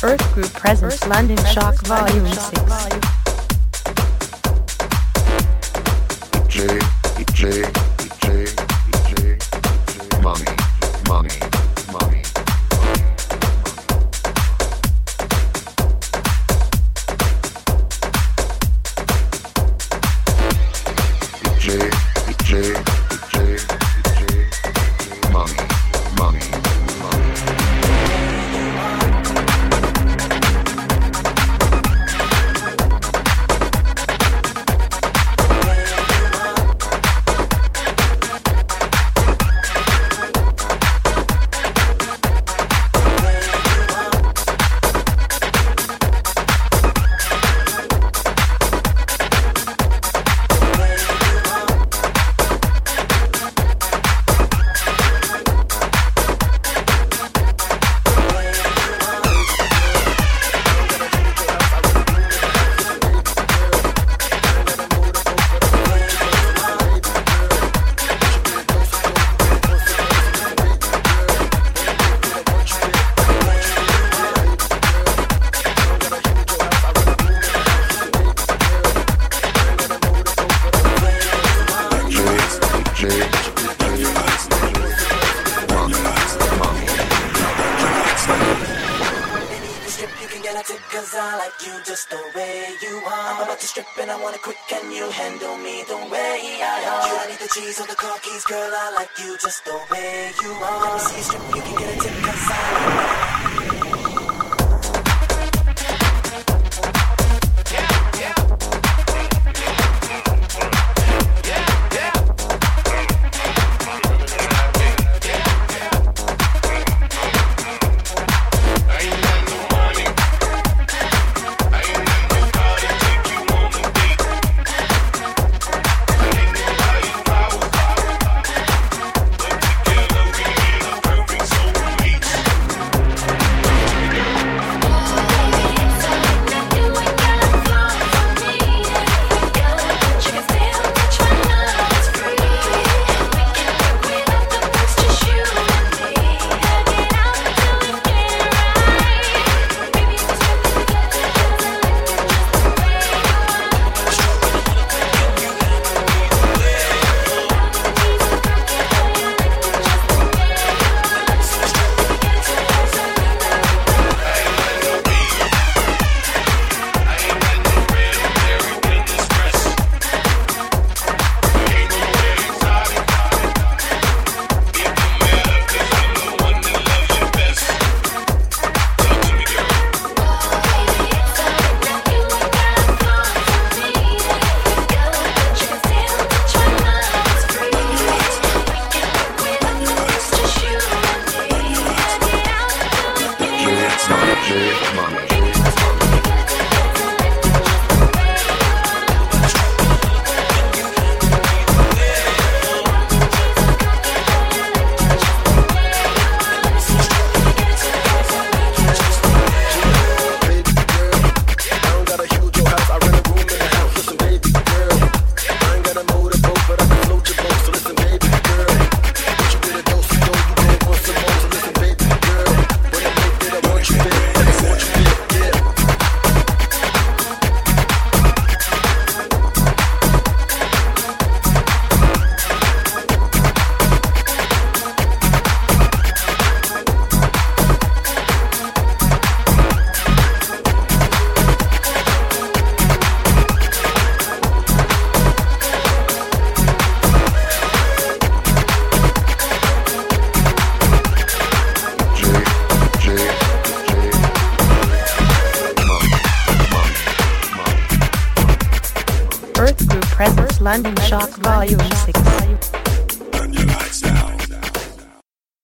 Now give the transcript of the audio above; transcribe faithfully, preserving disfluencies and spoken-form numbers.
Earth Group presents London Shock Volume six. J, J, J, J, Money, money, money. J, J, J, J, money, money, money. Cause I like you just the way you are. I'm about to strip and I want it quick. Can you handle me the way I are? You don't need the cheese or the car keys, girl. I like you just the way you are. Let me see you strip, you can get a tip. Cause I like Earth Group presents London Shock Volume six.